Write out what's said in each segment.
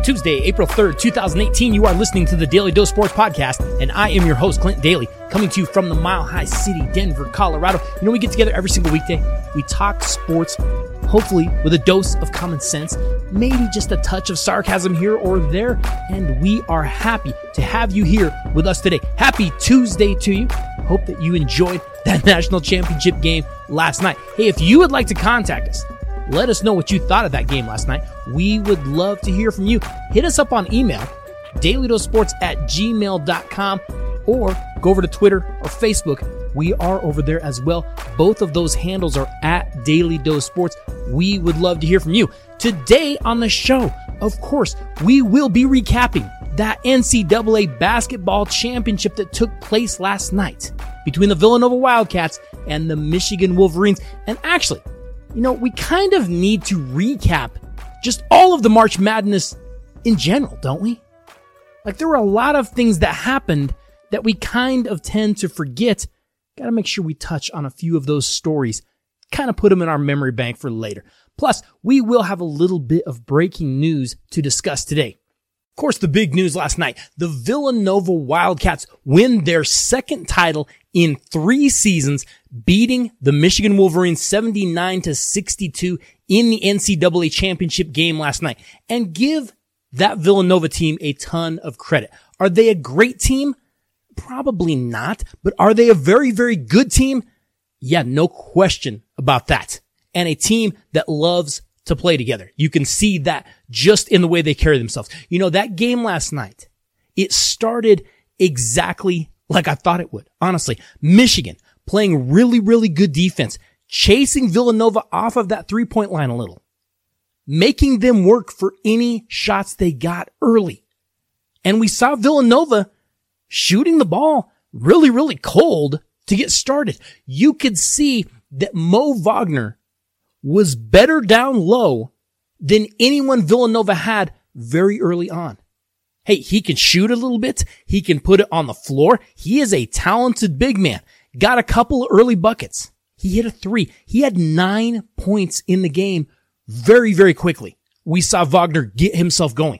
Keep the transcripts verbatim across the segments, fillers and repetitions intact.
Tuesday, April third, twenty eighteen. You are listening to the Daily Dose Sports Podcast, and I am your host, Clint Daly, coming to you from the Mile High City, Denver, Colorado. You know, we get together every single weekday. We talk sports, hopefully with a dose of common sense, maybe just a touch of sarcasm here or there, and we are happy to have you here with us today. Happy Tuesday to you. Hope that you enjoyed that national championship game last night. Hey, if you would like to contact us, let us know what you thought of that game last night. We would love to hear from you. Hit us up on email, dailydosports at gmail dot com, or go over to Twitter or Facebook. We are over there as well. Both of those handles are at Daily Dose Sports. We would love to hear from you. Today on the show, of course, we will be recapping that N C double A basketball championship that took place last night between the Villanova Wildcats and the Michigan Wolverines. And actually, you know, we kind of need to recap just all of the March Madness in general, don't we? Like, there were a lot of things that happened that we kind of tend to forget. Got to make sure we touch on a few of those stories, kind of put them in our memory bank for later. Plus, we will have a little bit of breaking news to discuss today. Of course, the big news last night, the Villanova Wildcats win their second title in three seasons, beating the Michigan Wolverines seventy-nine to sixty-two in the N C double A championship game last night, and give that Villanova team a ton of credit. Are they a great team? Probably not, but are they a very, very good team? Yeah, no question about that. And a team that loves to play together. You can see that just in the way they carry themselves. You know, that game last night, it started exactly like I thought it would. Honestly, Michigan playing really, really good defense, chasing Villanova off of that three-point line a little, making them work for any shots they got early. And we saw Villanova shooting the ball really, really cold to get started. You could see that Mo Wagner was better down low than anyone Villanova had very early on. Hey, he can shoot a little bit. He can put it on the floor. He is a talented big man. Got a couple of early buckets. He hit a three. He had nine points in the game very, very quickly. We saw Wagner get himself going.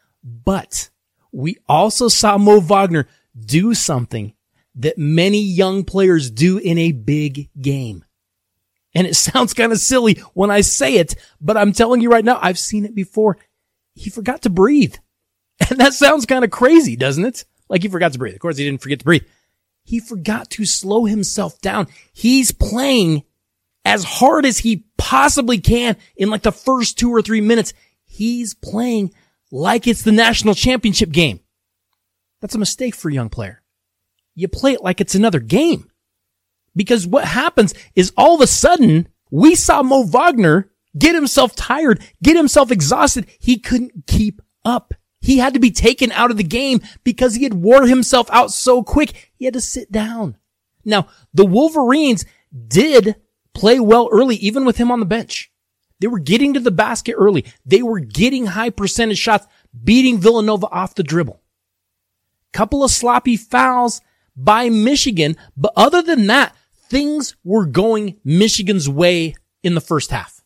But we also saw Mo Wagner do something that many young players do in a big game. And it sounds kind of silly when I say it, but I'm telling you right now, I've seen it before. He forgot to breathe. And that sounds kind of crazy, doesn't it? Like he forgot to breathe. Of course, he didn't forget to breathe. He forgot to slow himself down. He's playing as hard as he possibly can in like the first two or three minutes. He's playing like it's the national championship game. That's a mistake for a young player. You play it like it's another game. Because what happens is all of a sudden, we saw Mo Wagner get himself tired, get himself exhausted. He couldn't keep up. He had to be taken out of the game because he had wore himself out so quick. He had to sit down. Now, the Wolverines did play well early, even with him on the bench. They were getting to the basket early. They were getting high percentage shots, beating Villanova off the dribble. Couple of sloppy fouls by Michigan, but other than that, things were going Michigan's way in the first half.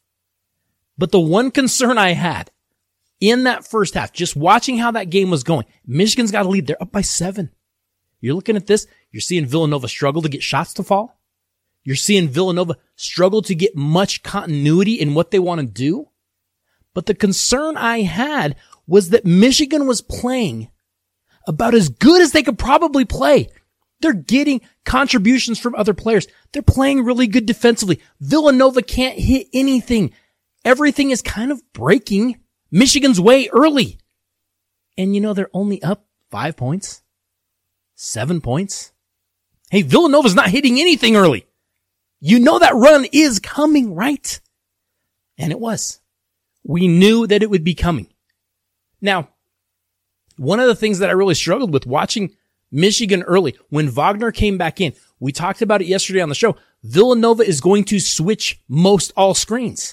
But the one concern I had in that first half, just watching how that game was going, Michigan's got a lead. They're up by seven. You're looking at this. You're seeing Villanova struggle to get shots to fall. You're seeing Villanova struggle to get much continuity in what they want to do. But the concern I had was that Michigan was playing about as good as they could probably play. They're getting contributions from other players. They're playing really good defensively. Villanova can't hit anything. Everything is kind of breaking Michigan's way early. And you know, they're only up five points, seven points. Hey, Villanova's not hitting anything early. You know that run is coming, right? And it was. We knew that it would be coming. Now, one of the things that I really struggled with watching Michigan early, when Wagner came back in, we talked about it yesterday on the show, Villanova is going to switch most all screens.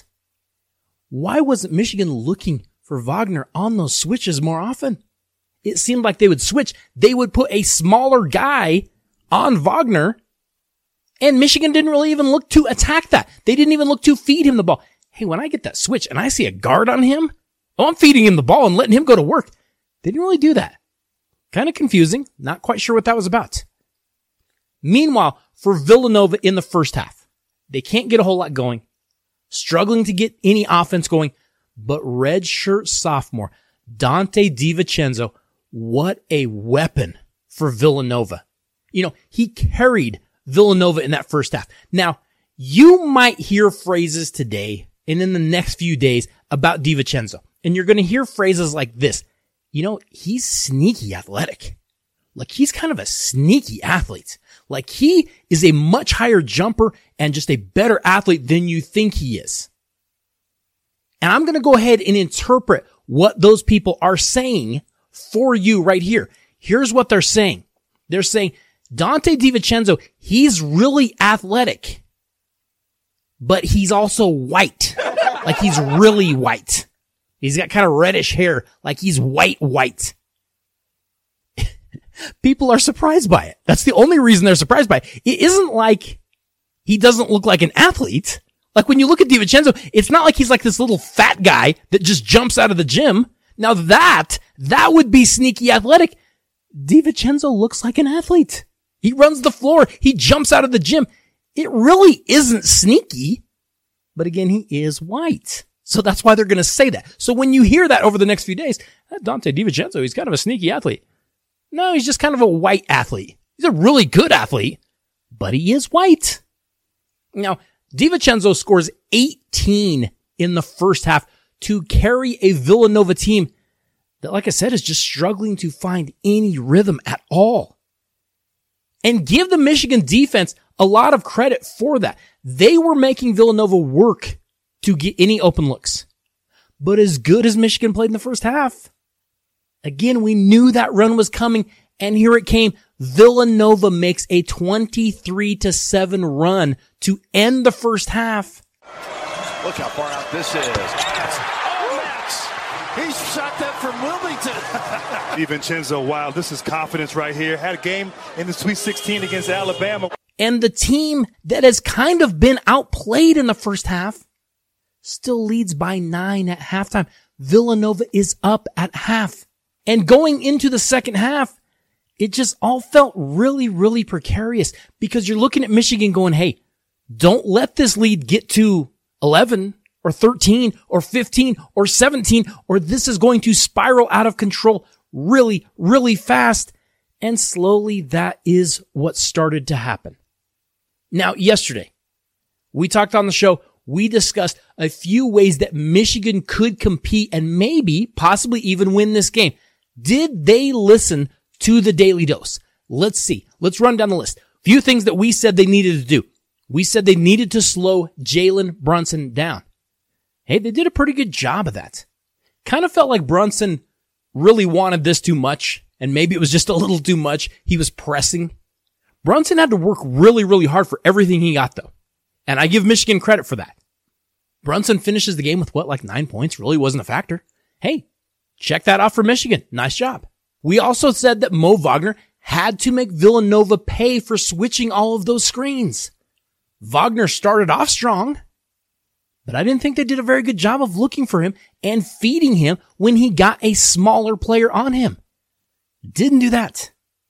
Why wasn't Michigan looking for Wagner on those switches more often? It seemed like they would switch. They would put a smaller guy on Wagner, and Michigan didn't really even look to attack that. They didn't even look to feed him the ball. Hey, when I get that switch and I see a guard on him, Oh, I'm feeding him the ball and letting him go to work. They didn't really do that. Kind of confusing. Not quite sure what that was about. Meanwhile, for Villanova in the first half, they can't get a whole lot going, struggling to get any offense going, but redshirt sophomore Dante DiVincenzo, what a weapon for Villanova. You know, he carried Villanova in that first half. Now, you might hear phrases today and in the next few days about DiVincenzo, and you're going to hear phrases like this. You know, he's sneaky athletic. Like, he's kind of a sneaky athlete. Like, he is a much higher jumper and just a better athlete than you think he is. And I'm going to go ahead and interpret what those people are saying for you right here. Here's what they're saying. They're saying, Dante DiVincenzo, he's really athletic, but he's also white. Like, he's really white. He's got kind of reddish hair, like he's white, white. People are surprised by it. That's the only reason they're surprised by it. It isn't like he doesn't look like an athlete. Like, when you look at DiVincenzo, it's not like he's like this little fat guy that just jumps out of the gym. Now that, that would be sneaky athletic. DiVincenzo looks like an athlete. He runs the floor. He jumps out of the gym. It really isn't sneaky. But again, he is white. So that's why they're going to say that. So when you hear that over the next few days, Dante DiVincenzo, he's kind of a sneaky athlete. No, he's just kind of a white athlete. He's a really good athlete, but he is white. Now, DiVincenzo scores eighteen in the first half to carry a Villanova team that, like I said, is just struggling to find any rhythm at all. And give the Michigan defense a lot of credit for that. They were making Villanova work to get any open looks. But as good as Michigan played in the first half, again, we knew that run was coming, and here it came. Villanova makes a twenty-three to seven run to end the first half. Look how far out this is. Oh, Max! He shot that from Wilmington. DiVincenzo, wow, this is confidence right here. Had a game in the Sweet sixteen against Alabama. And the team that has kind of been outplayed in the first half still leads by nine at halftime. Villanova is up at half. And going into the second half, it just all felt really, really precarious because you're looking at Michigan going, hey, don't let this lead get to eleven or thirteen or fifteen or seventeen, or this is going to spiral out of control really, really fast. And slowly that is what started to happen. Now, yesterday, we talked on the show, we discussed a few ways that Michigan could compete and maybe, possibly even win this game. Did they listen to the Daily Dose? Let's see. Let's run down the list. Few things that we said they needed to do. We said they needed to slow Jalen Brunson down. Hey, they did a pretty good job of that. Kind of felt like Brunson really wanted this too much, and maybe it was just a little too much. He was pressing. Brunson had to work really, really hard for everything he got, though. And I give Michigan credit for that. Brunson finishes the game with what, like nine points? Really wasn't a factor. Hey, check that off for Michigan. Nice job. We also said that Mo Wagner had to make Villanova pay for switching all of those screens. Wagner started off strong, but I didn't think they did a very good job of looking for him and feeding him when he got a smaller player on him. Didn't do that.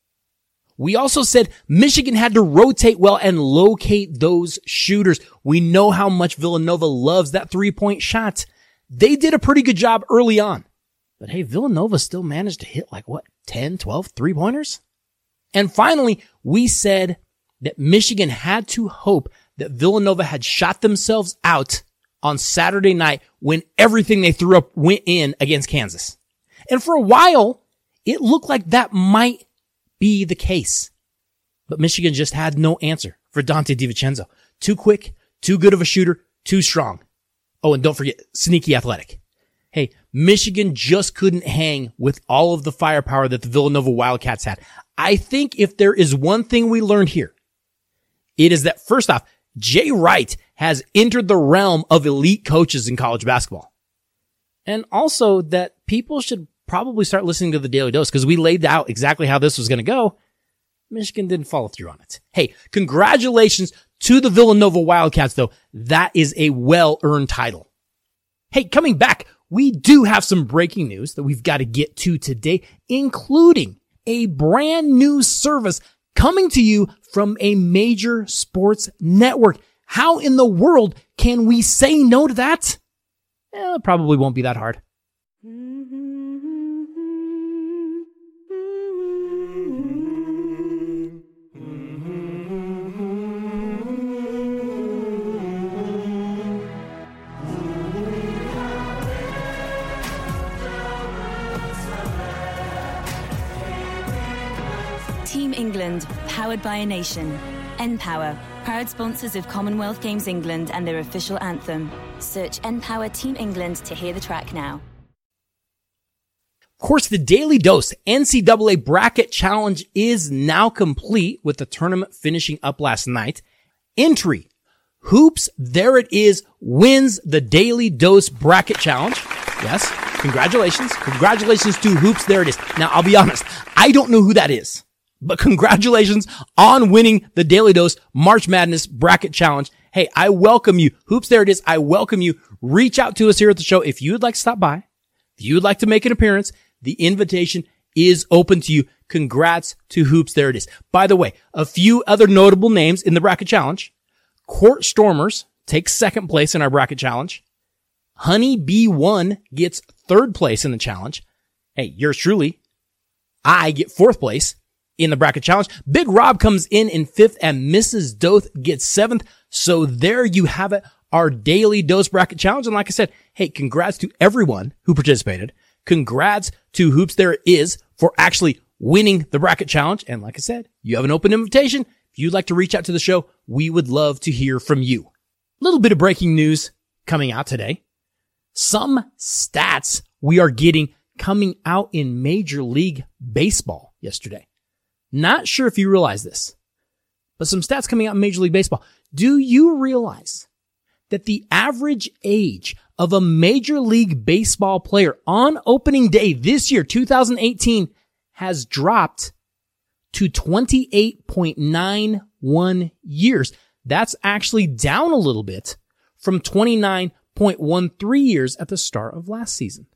We also said Michigan had to rotate well and locate those shooters. We know how much Villanova loves that three-point shot. They did a pretty good job early on. But hey, Villanova still managed to hit like, what, ten, twelve three-pointers? And finally, we said that Michigan had to hope that Villanova had shot themselves out on Saturday night when everything they threw up went in against Kansas. And for a while, it looked like that might be the case. But Michigan just had no answer for Dante DiVincenzo. Too quick, too good of a shooter, too strong. Oh, and don't forget, sneaky athletic. Hey, Michigan just couldn't hang with all of the firepower that the Villanova Wildcats had. I think if there is one thing we learned here, it is that, first off, Jay Wright has entered the realm of elite coaches in college basketball. And also that people should probably start listening to the Daily Dose because we laid out exactly how this was going to go. Michigan didn't follow through on it. Hey, congratulations to the Villanova Wildcats, though. That is a well-earned title. Hey, coming back, we do have some breaking news that we've got to get to today, including a brand new service coming to you from a major sports network. How in the world can we say no to that? Eh, it probably won't be that hard. Team England, powered by a nation. N-Power, proud sponsors of Commonwealth Games England and their official anthem. Search N-Power Team England to hear the track now. Of course, the Daily Dose N C double A Bracket Challenge is now complete, with the tournament finishing up last night. Entry, Hoops There It Is, wins the Daily Dose Bracket Challenge. Yes, congratulations. Congratulations to Hoops There It Is. Now, I'll be honest, I don't know who that is. But congratulations on winning the Daily Dose March Madness Bracket Challenge. Hey, I welcome you. Hoops There It Is. I welcome you. Reach out to us here at the show if you would like to stop by. If you would like to make an appearance, the invitation is open to you. Congrats to Hoops There It Is. By the way, a few other notable names in the Bracket Challenge. Court Stormers takes second place in our Bracket Challenge. Honey B one gets third place in the challenge. Hey, yours truly, I get fourth place in the Bracket Challenge. Big Rob comes in in fifth and Missus Doth gets seventh. So there you have it, our Daily Dose Bracket Challenge. And like I said, hey, congrats to everyone who participated. Congrats to Hoops There It Is for actually winning the Bracket Challenge. And like I said, you have an open invitation. If you'd like to reach out to the show, we would love to hear from you. A little bit of breaking news coming out today. Some stats we are getting coming out in Major League Baseball yesterday. Not sure if you realize this, but some stats coming out in Major League Baseball. Do you realize that the average age of a Major League Baseball player on opening day this year, two thousand eighteen, has dropped to twenty-eight point nine one years? That's actually down a little bit from twenty-nine point one three years at the start of last season.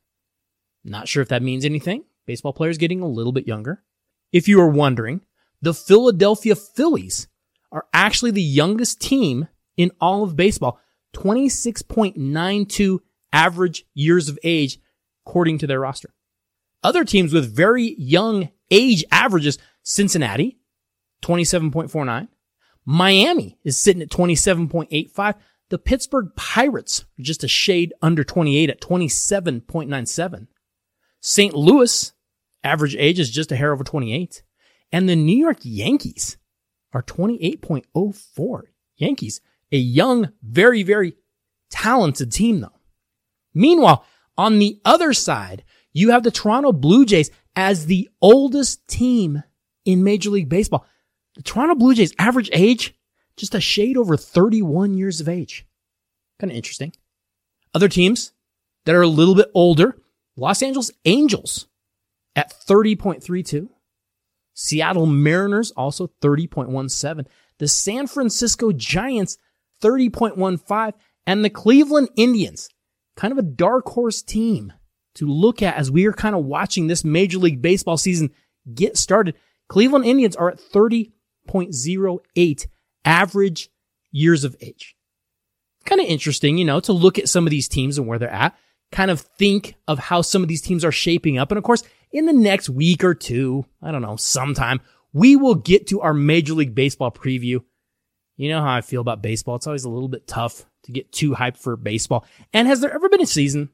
Not sure if that means anything. Baseball players getting a little bit younger. If you are wondering, the Philadelphia Phillies are actually the youngest team in all of baseball, twenty-six point nine two average years of age, according to their roster. Other teams with very young age averages, Cincinnati, twenty-seven point four nine. Miami is sitting at twenty-seven point eight five. The Pittsburgh Pirates are just a shade under twenty-eight at twenty-seven point nine seven. Saint Louis, average age is just a hair over twenty-eight. And the New York Yankees are twenty-eight point oh four. Yankees, a young, very, very talented team though. Meanwhile, on the other side, you have the Toronto Blue Jays as the oldest team in Major League Baseball. The Toronto Blue Jays average age, just a shade over thirty-one years of age. Kind of interesting. Other teams that are a little bit older, Los Angeles Angels at thirty point three two. Seattle Mariners also thirty point one seven. The San Francisco Giants thirty point one five. And the Cleveland Indians, kind of a dark horse team to look at as we are kind of watching this Major League Baseball season get started. Cleveland Indians are at thirty point oh eight average years of age. Kind of interesting, you know, to look at some of these teams and where they're at. Kind of think of how some of these teams are shaping up. And of course, in the next week or two, I don't know, sometime, we will get to our Major League Baseball preview. You know how I feel about baseball. It's always a little bit tough to get too hyped for baseball. And has there ever been a season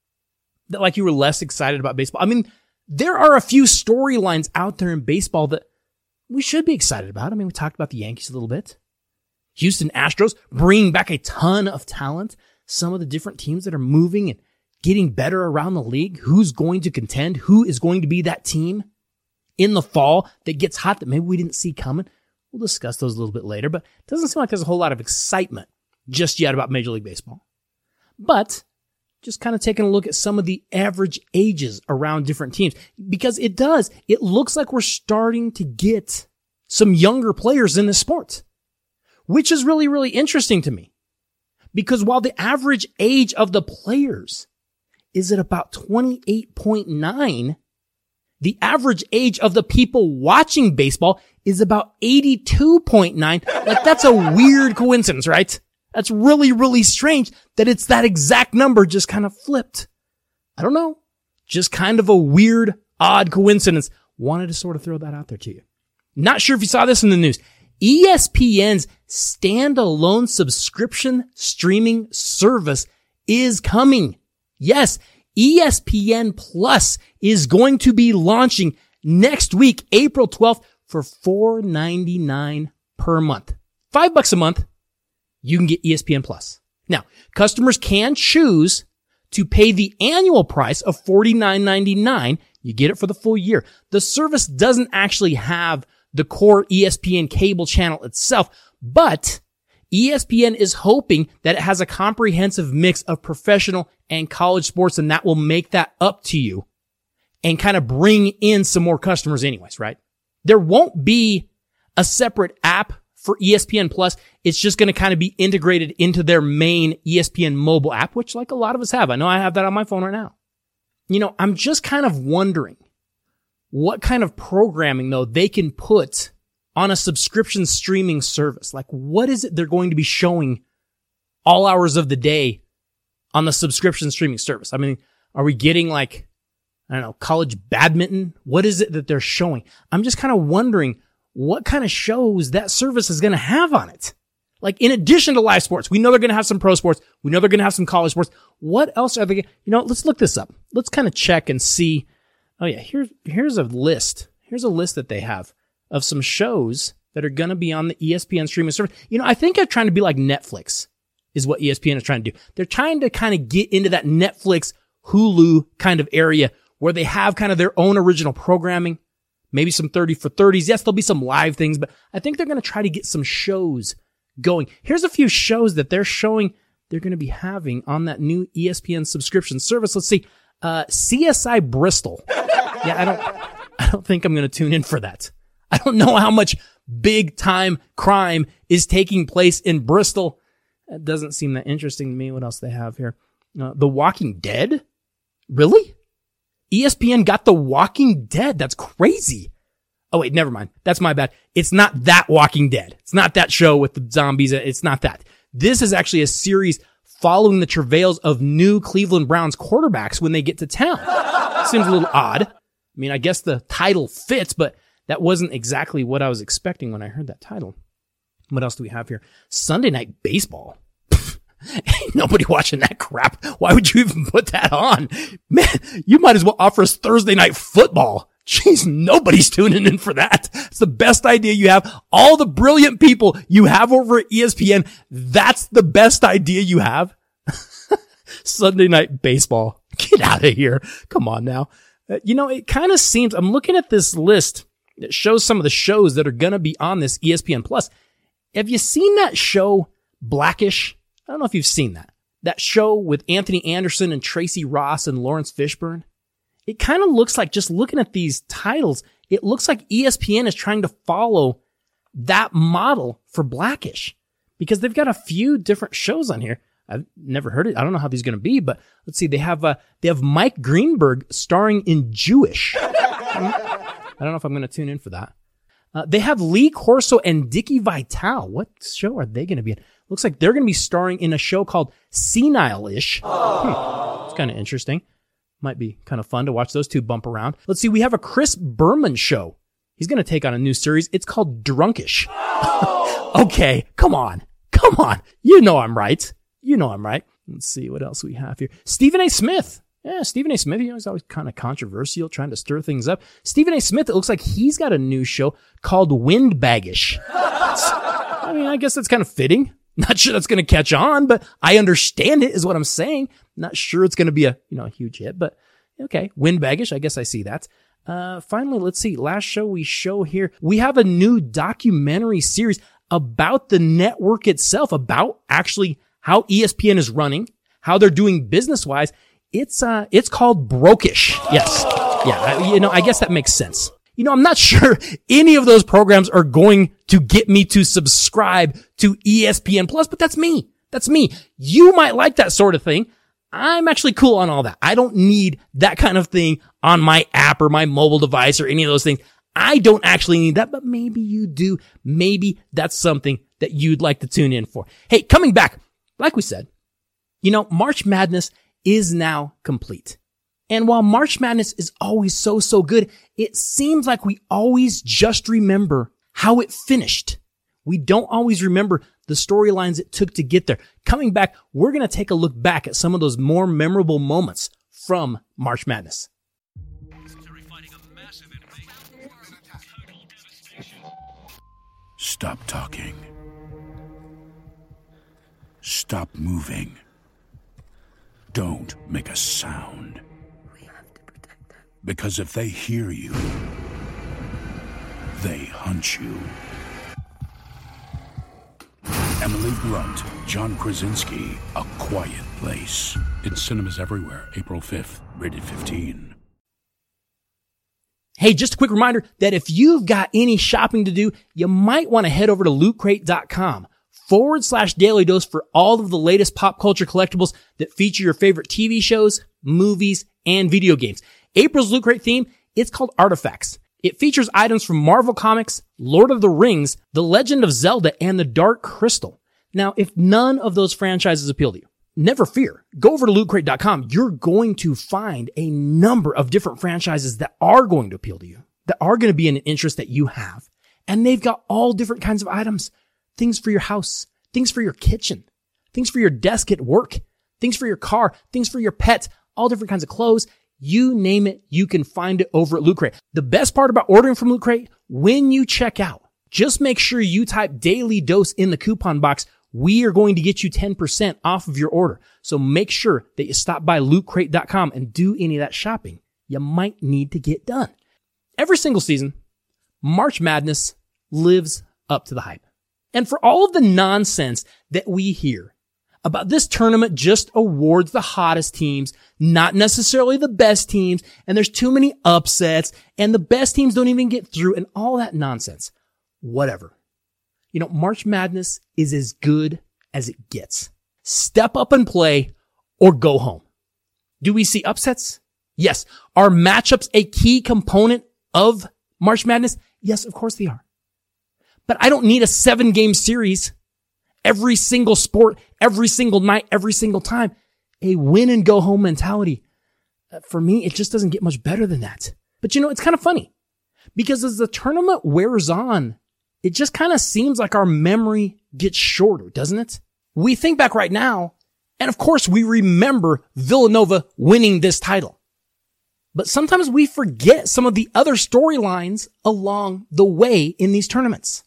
that like you were less excited about baseball? I mean, there are a few storylines out there in baseball that we should be excited about. I mean, we talked about the Yankees a little bit. Houston Astros bringing back a ton of talent. Some of the different teams that are moving and getting better around the league. Who's going to contend? Who is going to be that team in the fall that gets hot that maybe we didn't see coming? We'll discuss those a little bit later, but it doesn't seem like there's a whole lot of excitement just yet about Major League Baseball. But just kind of taking a look at some of the average ages around different teams, because it does, it looks like we're starting to get some younger players in this sport, which is really, really interesting to me. Because while the average age of the players is at about twenty-eight point nine. The average age of the people watching baseball is about eighty-two point nine. Like, that's a weird coincidence, right? That's really, really strange that it's that exact number just kind of flipped. I don't know. Just kind of a weird, odd coincidence. Wanted to sort of throw that out there to you. Not sure if you saw this in the news. E S P N's standalone subscription streaming service is coming. Yes, E S P N Plus is going to be launching next week, April twelfth, for four ninety-nine per month. Five bucks a month, you can get E S P N Plus. Now, customers can choose to pay the annual price of forty-nine ninety-nine. You get it for the full year. The service doesn't actually have the core E S P N cable channel itself, but E S P N is hoping that it has a comprehensive mix of professional and college sports, and that will make that up to you and kind of bring in some more customers anyways, right? There won't be a separate app for E S P N Plus. It's just going to kind of be integrated into their main E S P N mobile app, which like a lot of us have. I know I have that on my phone right now. You know, I'm just kind of wondering what kind of programming, though, they can put on a subscription streaming service. Like, what is it they're going to be showing all hours of the day on the subscription streaming service? I mean, are we getting like, I don't know, college badminton? What is it that they're showing? I'm just kind of wondering what kind of shows that service is going to have on it. Like, in addition to live sports, we know they're going to have some pro sports. We know they're going to have some college sports. What else are they? You know, let's look this up. Let's kind of check and see. Oh yeah, here's, here's a list. Here's a list that they have of some shows that are going to be on the E S P N streaming service. You know, I think they're trying to be like Netflix is what E S P N is trying to do. They're trying to kind of get into that Netflix, Hulu kind of area where they have kind of their own original programming, maybe some thirty for thirties. Yes, there'll be some live things, but I think they're going to try to get some shows going. Here's a few shows that they're showing they're going to be having on that new E S P N subscription service. Let's see. Uh, C S I Bristol. Yeah, I don't, I don't think I'm going to tune in for that. I don't know how much big time crime is taking place in Bristol. That doesn't seem that interesting to me. What else they have here? Uh, The Walking Dead? Really? E S P N got The Walking Dead. That's crazy. Oh wait, never mind. That's my bad. It's not that Walking Dead. It's not that show with the zombies. It's not that. This is actually a series following the travails of new Cleveland Browns quarterbacks when they get to town. Seems a little odd. I mean, I guess the title fits, but that wasn't exactly what I was expecting when I heard that title. What else do we have here? Sunday Night Baseball. Ain't nobody watching that crap. Why would you even put that on? Man, you might as well offer us Thursday Night Football. Jeez, nobody's tuning in for that. It's the best idea you have. All the brilliant people you have over at E S P N, that's the best idea you have. Sunday Night Baseball. Get out of here. Come on now. Uh, you know, it kind of seems, I'm looking at this list that shows some of the shows that are going to be on this E S P N Plus. Have you seen that show, Blackish? I don't know if you've seen that. That show with Anthony Anderson and Tracy Ross and Lawrence Fishburne. It kind of looks like, just looking at these titles, it looks like E S P N is trying to follow that model for Blackish because they've got a few different shows on here. I've never heard it. I don't know how these are going to be, but let's see. They have, uh, they have Mike Greenberg starring in Jewish. I don't know if I'm going to tune in for that. Uh, they have Lee Corso and Dickie Vitale. What show are they going to be in? Looks like they're going to be starring in a show called Senile-ish. Hmm. It's kind of interesting. Might be kind of fun to watch those two bump around. Let's see. We have a Chris Berman show. He's going to take on a new series. It's called Drunkish. Okay. Come on. Come on. You know I'm right. You know I'm right. Let's see what else we have here. Stephen A. Smith. Yeah, Stephen A. Smith, you know, he's always kind of controversial, trying to stir things up. Stephen A. Smith, it looks like he's got a new show called Windbaggish. I mean, I guess that's kind of fitting. Not sure that's going to catch on, but I understand it is what I'm saying. Not sure it's going to be a, you know, a huge hit, but okay. Windbaggish, I guess I see that. Uh, finally, let's see. Last show we show here. We have a new documentary series about the network itself, about actually how E S P N is running, how they're doing business-wise. It's, uh, it's called Brokish. Yes. Yeah. You know, I guess that makes sense. You know, I'm not sure any of those programs are going to get me to subscribe to E S P N Plus, but that's me. That's me. You might like that sort of thing. I'm actually cool on all that. I don't need that kind of thing on my app or my mobile device or any of those things. I don't actually need that, but maybe you do. Maybe that's something that you'd like to tune in for. Hey, coming back, like we said, you know, March Madness is now complete. And while March Madness is always so, so good, it seems like we always just remember how it finished. We don't always remember the storylines it took to get there. Coming back, we're going to take a look back at some of those more memorable moments from March Madness. Stop talking. Stop moving. Don't make a sound. We have to protect them. Because if they hear you, they hunt you. Emily Blunt, John Krasinski, A Quiet Place. In cinemas everywhere, April fifth, rated fifteen. Hey, just a quick reminder that if you've got any shopping to do, you might want to head over to lootcrate.com forward slash daily dose for all of the latest pop culture collectibles that feature your favorite T V shows, movies, and video games. April's Loot Crate theme, it's called Artifacts. It features items from Marvel Comics, Lord of the Rings, The Legend of Zelda, and The Dark Crystal. Now, if none of those franchises appeal to you, never fear. Go over to loot crate dot com. You're going to find a number of different franchises that are going to appeal to you, that are going to be an interest that you have. And they've got all different kinds of items. Things for your house, things for your kitchen, things for your desk at work, things for your car, things for your pets, all different kinds of clothes. You name it, you can find it over at Loot Crate. The best part about ordering from Loot Crate, when you check out, just make sure you type Daily Dose in the coupon box. We are going to get you ten percent off of your order. So make sure that you stop by loot crate dot com and do any of that shopping you might need to get done. Every single season, March Madness lives up to the hype. And for all of the nonsense that we hear about this tournament just awards the hottest teams, not necessarily the best teams, and there's too many upsets, and the best teams don't even get through, and all that nonsense. Whatever. You know, March Madness is as good as it gets. Step up and play or go home. Do we see upsets? Yes. Are matchups a key component of March Madness? Yes, of course they are. But I don't need a seven game series every single sport, every single night, every single time. A win and go home mentality. Uh, for me, it just doesn't get much better than that. But you know, it's kind of funny because as the tournament wears on, it just kind of seems like our memory gets shorter, doesn't it? We think back right now, and of course we remember Villanova winning this title. But sometimes we forget some of the other storylines along the way in these tournaments.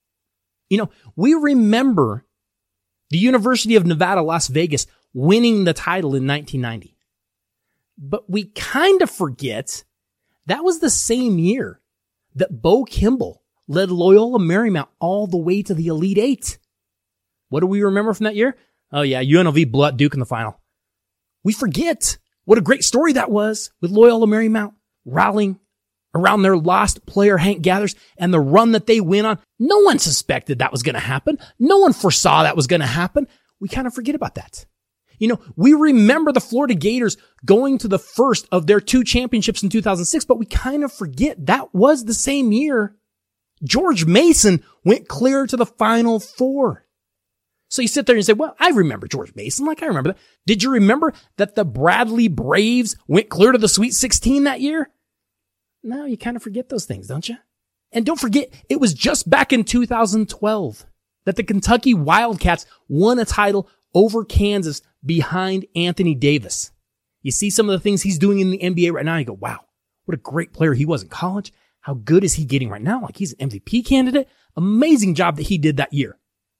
You know, we remember the University of Nevada, Las Vegas winning the title in nineteen ninety. But we kind of forget that was the same year that Bo Kimball led Loyola Marymount all the way to the Elite Eight. What do we remember from that year? Oh yeah, U N L V blew out Duke in the final. We forget what a great story that was with Loyola Marymount rallying around their lost player Hank Gathers and the run that they went on. No one suspected that was going to happen. No one foresaw that was going to happen. We kind of forget about that. You know, we remember the Florida Gators going to the first of their two championships in two thousand six, but we kind of forget that was the same year George Mason went clear to the Final Four. So you sit there and you say, well, I remember George Mason. Like, I remember that. Did you remember that the Bradley Braves went clear to the Sweet sixteen that year? No, you kind of forget those things, don't you? And don't forget, it was just back in two thousand twelve that the Kentucky Wildcats won a title over Kansas behind Anthony Davis. You see some of the things he's doing in the N B A right now, you go, wow, what a great player he was in college. How good is he getting right now? Like, he's an M V P candidate. Amazing job that he did that year.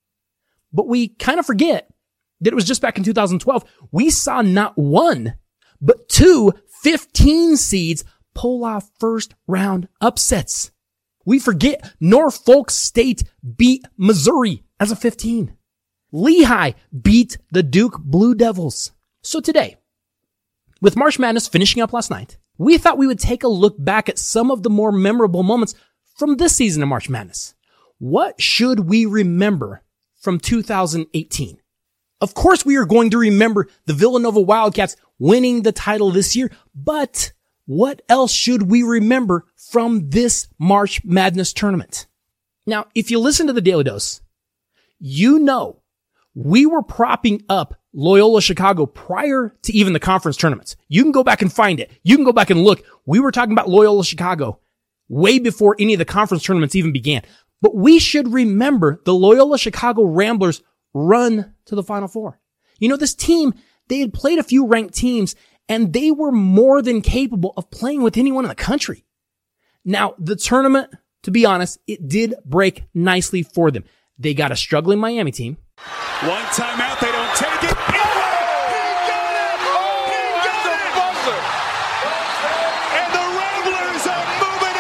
But we kind of forget that it was just back in two thousand twelve. We saw not one, but two fifteen seeds pull off first round upsets. We forget Norfolk State beat Missouri as a fifteen. Lehigh beat the Duke Blue Devils. So today, with March Madness finishing up last night, we thought we would take a look back at some of the more memorable moments from this season of March Madness. What should we remember from two thousand eighteen? Of course, we are going to remember the Villanova Wildcats winning the title this year, but what else should we remember from this March Madness tournament? Now, if you listen to the Daily Dose, you know we were propping up Loyola Chicago prior to even the conference tournaments. You can go back and find it. You can go back and look. We were talking about Loyola Chicago way before any of the conference tournaments even began. But we should remember the Loyola Chicago Ramblers run to the Final Four. You know, this team, they had played a few ranked teams, and they were more than capable of playing with anyone in the country. Now, the tournament, to be honest, it did break nicely for them. They got a struggling Miami team. One timeout, they don't take it. Oh, he got it! Oh, he got the buzzer! And the Ramblers are moving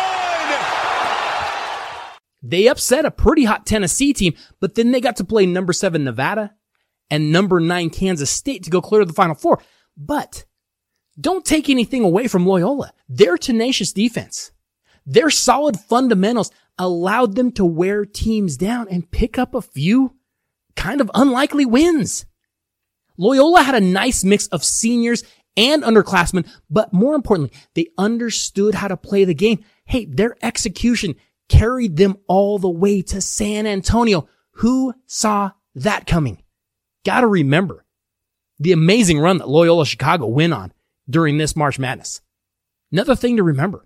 on! They upset a pretty hot Tennessee team, but then they got to play number seven Nevada and number nine Kansas State to go clear to the Final Four. But don't take anything away from Loyola. Their tenacious defense, their solid fundamentals allowed them to wear teams down and pick up a few kind of unlikely wins. Loyola had a nice mix of seniors and underclassmen, but more importantly, they understood how to play the game. Hey, their execution carried them all the way to San Antonio. Who saw that coming? Gotta remember the amazing run that Loyola Chicago went on during this March Madness. Another thing to remember.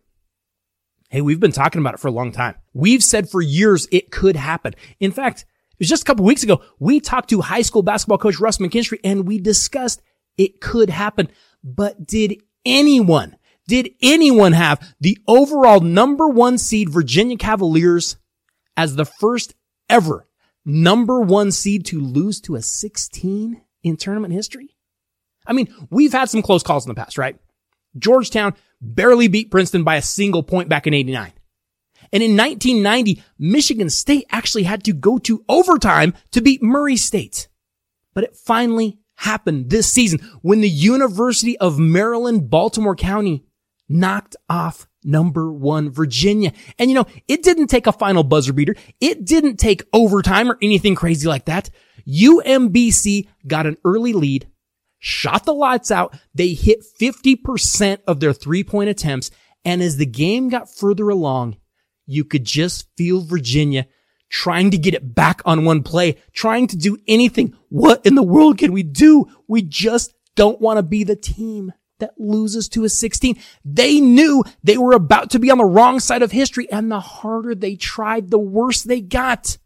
Hey, we've been talking about it for a long time. We've said for years it could happen. In fact, it was just a couple weeks ago, we talked to high school basketball coach Russ McKinstry, and we discussed it could happen. But did anyone, did anyone have the overall number one seed Virginia Cavaliers as the first ever number one seed to lose to a sixteen in tournament history? I mean, we've had some close calls in the past, right? Georgetown barely beat Princeton by a single point back in eighty-nine. And in nineteen ninety, Michigan State actually had to go to overtime to beat Murray State. But it finally happened this season when the University of Maryland, Baltimore County knocked off number one Virginia. And you know, it didn't take a final buzzer beater. It didn't take overtime or anything crazy like that. U M B C got an early lead, shot the lights out. They hit fifty percent of their three-point attempts. And as the game got further along, you could just feel Virginia trying to get it back on one play, trying to do anything. What in the world can we do? We just don't want to be the team that loses to a sixteen. They knew they were about to be on the wrong side of history, and the harder they tried, the worse they got.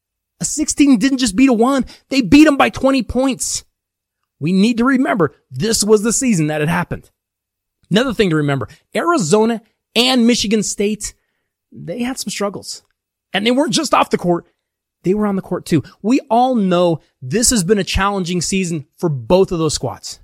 A sixteen didn't just beat a one. They beat them by twenty points. We need to remember this was the season that it happened. Another thing to remember, Arizona and Michigan State, they had some struggles. And they weren't just off the court. They were on the court too. We all know this has been a challenging season for both of those squads.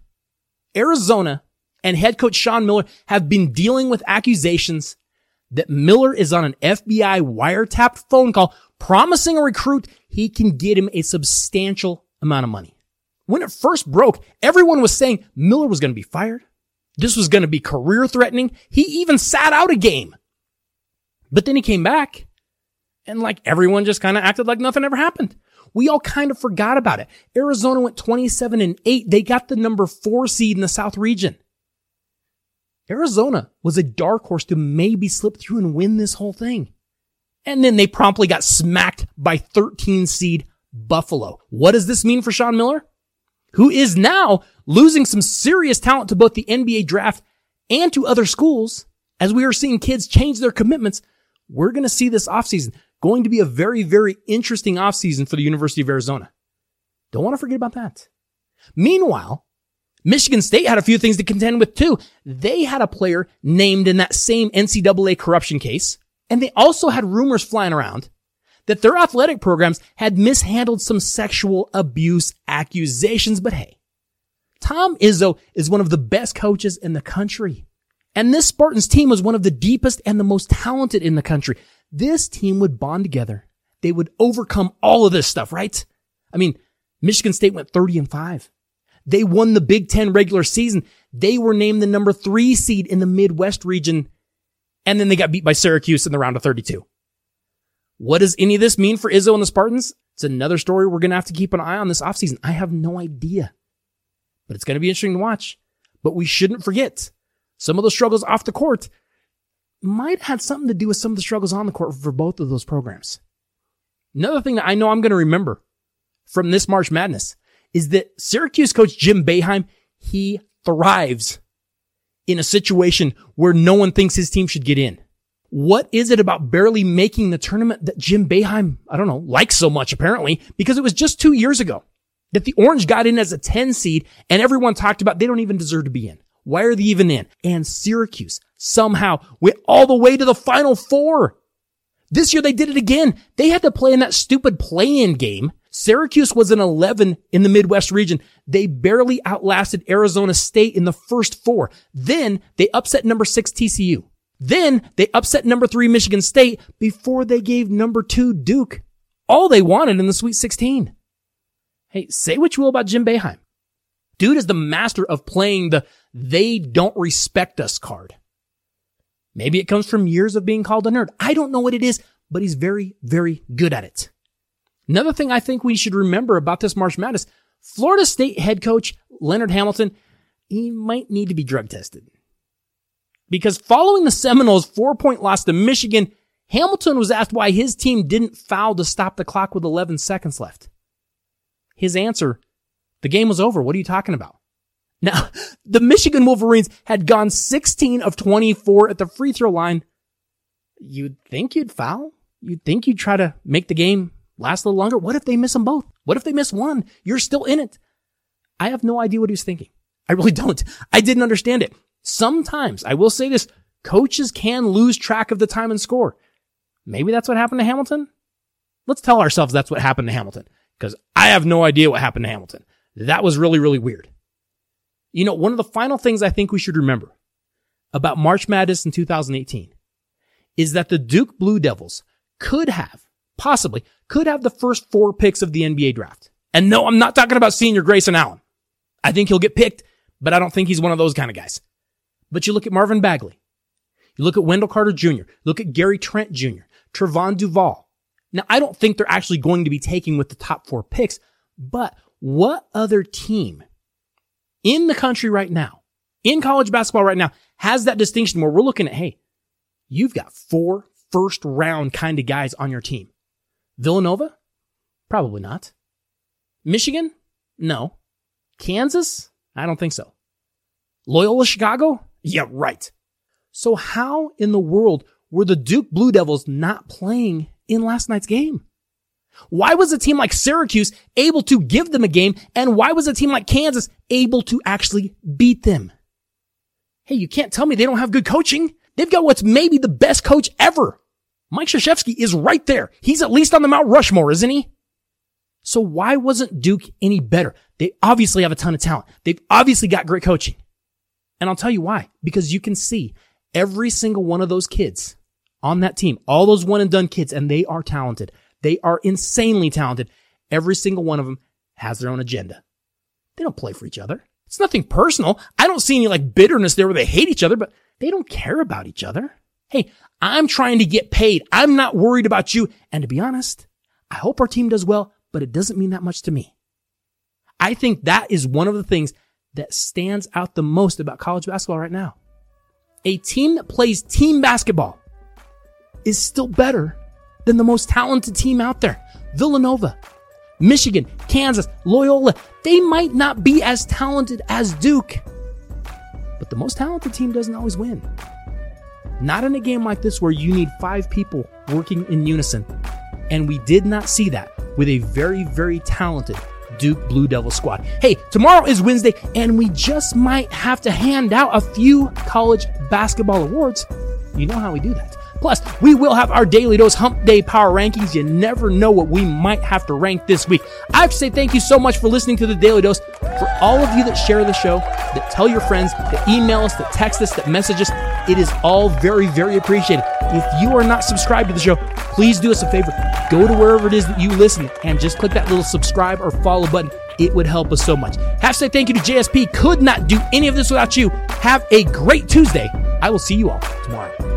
Arizona and head coach Sean Miller have been dealing with accusations that Miller is on an F B I wiretapped phone call promising a recruit he can get him a substantial amount of money. When it first broke, everyone was saying Miller was going to be fired. This was going to be career threatening. He even sat out a game. But then he came back, and like everyone just kind of acted like nothing ever happened. We all kind of forgot about it. Arizona went twenty-seven and eight. They got the number four seed in the South region. Arizona was a dark horse to maybe slip through and win this whole thing. And then they promptly got smacked by thirteen seed Buffalo. What does this mean for Sean Miller, who is now losing some serious talent to both the N B A draft and to other schools? As we are seeing kids change their commitments, we're going to see this offseason going to be a very, very interesting offseason for the University of Arizona. Don't want to forget about that. Meanwhile, Michigan State had a few things to contend with too. They had a player named in that same N C double A corruption case, and they also had rumors flying around that their athletic programs had mishandled some sexual abuse accusations. But hey, Tom Izzo is one of the best coaches in the country. And this Spartans team was one of the deepest and the most talented in the country. This team would bond together. They would overcome all of this stuff, right? I mean, Michigan State went thirty and five. They won the Big Ten regular season. They were named the number three seed in the Midwest region. And then they got beat by Syracuse in the round of thirty-two. What does any of this mean for Izzo and the Spartans? It's another story we're going to have to keep an eye on this offseason. I have no idea, but it's going to be interesting to watch. But we shouldn't forget some of the struggles off the court might have had something to do with some of the struggles on the court for both of those programs. Another thing that I know I'm going to remember from this March Madness is that Syracuse coach Jim Boeheim, he thrives in a situation where no one thinks his team should get in. What is it about barely making the tournament that Jim Boeheim, I don't know, likes so much apparently? Because it was just two years ago that the Orange got in as a ten seed and everyone talked about they don't even deserve to be in. Why are they even in? And Syracuse somehow went all the way to the Final Four. This year they did it again. They had to play in that stupid play-in game. Syracuse was an eleven in the Midwest region. They barely outlasted Arizona State in the first four. Then they upset number six T C U. Then they upset number three Michigan State before they gave number two Duke all they wanted in the Sweet sixteen. Hey, say what you will about Jim Boeheim. Dude is the master of playing the they don't respect us card. Maybe it comes from years of being called a nerd. I don't know what it is, but he's very, very good at it. Another thing I think we should remember about this March Madness, Florida State head coach Leonard Hamilton, he might need to be drug tested. Because following the Seminoles' four-point loss to Michigan, Hamilton was asked why his team didn't foul to stop the clock with eleven seconds left. His answer, the game was over. What are you talking about? Now, the Michigan Wolverines had gone sixteen of twenty-four at the free throw line. You'd think you'd foul? You'd think you'd try to make the game last a little longer? What if they miss them both? What if they miss one? You're still in it. I have no idea what he was thinking. I really don't. I didn't understand it. Sometimes, I will say this, coaches can lose track of the time and score. Maybe that's what happened to Hamilton? Let's tell ourselves that's what happened to Hamilton, because I have no idea what happened to Hamilton. That was really, really weird. You know, one of the final things I think we should remember about March Madness in two thousand eighteen is that the Duke Blue Devils could have, possibly, could have the first four picks of the N B A draft. And no, I'm not talking about senior Grayson Allen. I think he'll get picked, but I don't think he's one of those kind of guys. But you look at Marvin Bagley. You look at Wendell Carter Junior Look at Gary Trent Junior Trevon Duval. Now, I don't think they're actually going to be taking with the top four picks, but what other team in the country right now, in college basketball right now, has that distinction where we're looking at, hey, you've got four first round kind of guys on your team? Villanova? Probably not. Michigan? No. Kansas? I don't think so. Loyola Chicago? Yeah, right. So how in the world were the Duke Blue Devils not playing in last night's game? Why was a team like Syracuse able to give them a game, and why was a team like Kansas able to actually beat them? Hey, you can't tell me they don't have good coaching. They've got what's maybe the best coach ever. Mike Krzyzewski is right there. He's at least on the Mount Rushmore, isn't he? So why wasn't Duke any better? They obviously have a ton of talent. They've obviously got great coaching. And I'll tell you why. Because you can see every single one of those kids on that team, all those one and done kids, and they are talented. They are insanely talented. Every single one of them has their own agenda. They don't play for each other. It's nothing personal. I don't see any like bitterness there where they hate each other, but they don't care about each other. Hey, I'm trying to get paid. I'm not worried about you. And to be honest, I hope our team does well, but it doesn't mean that much to me. I think that is one of the things that stands out the most about college basketball right now. A team that plays team basketball is still better than the most talented team out there. Villanova, Michigan, Kansas, Loyola, they might not be as talented as Duke, but the most talented team doesn't always win. Not in a game like this where you need five people working in unison. And we did not see that with a very, very talented Duke Blue Devil squad. Hey, tomorrow is Wednesday, and we just might have to hand out a few college basketball awards. You know how we do that. Plus, we will have our Daily Dose Hump Day Power Rankings. You never know what we might have to rank this week. I have to say thank you so much for listening to the Daily Dose. For all of you that share the show, that tell your friends, that email us, that text us, that message us, it is all very, very appreciated. If you are not subscribed to the show, please do us a favor. Go to wherever it is that you listen and just click that little subscribe or follow button. It would help us so much. Have to say thank you to J S P. Could not do any of this without you. Have a great Tuesday. I will see you all tomorrow.